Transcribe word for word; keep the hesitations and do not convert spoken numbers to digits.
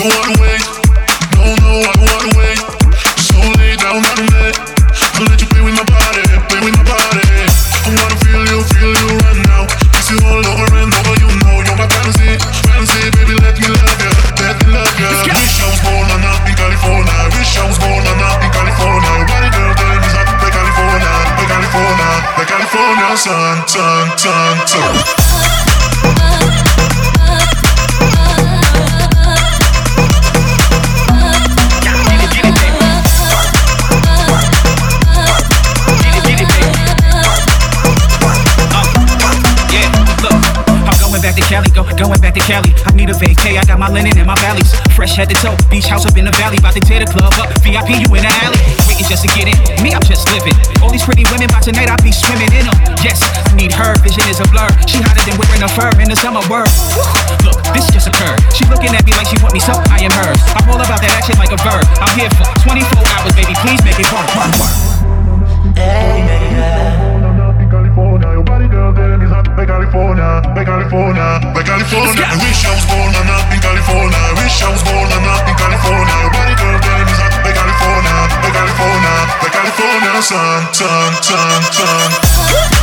don't wanna wait. No, no, I don't wanna wait. So lay down on the bed. I'll let you play with my body, play with my body. I wanna feel you, feel you right now. Kiss you all over and over, you know you're my fantasy, fantasy, baby. Let me love you, let me love you. Wish I was born on up in California. Wish I was born on up in California. Your body, girl, damn, is hot like California, like California, like California sun, sun, sun, sun. Back to Cali, go, going back to Cali. I need a vacay, I got my linen in my valleys. Fresh head to toe, beach house up in the valley. About to tear the club up, V I P you in the alley. Waiting just to get in, me I'm just living. All these pretty women, by tonight I'll be swimming in them. Yes, I need her, vision is a blur. She hotter than wearing a fur in the summer word. Look, this just occurred. She looking at me like she want me, so I am hers. I'm all about that action like a verb. I'm here for twenty-four hours, baby, please make it work, work, work. Hey, yeah, yeah. Your body, girl, damn, is hot like California, like California, like California. I wish I was born on up in California. I wish I was born on up in California. Your body, girl, damn, is hot like California, like California, like California sun, sun, sun, sun.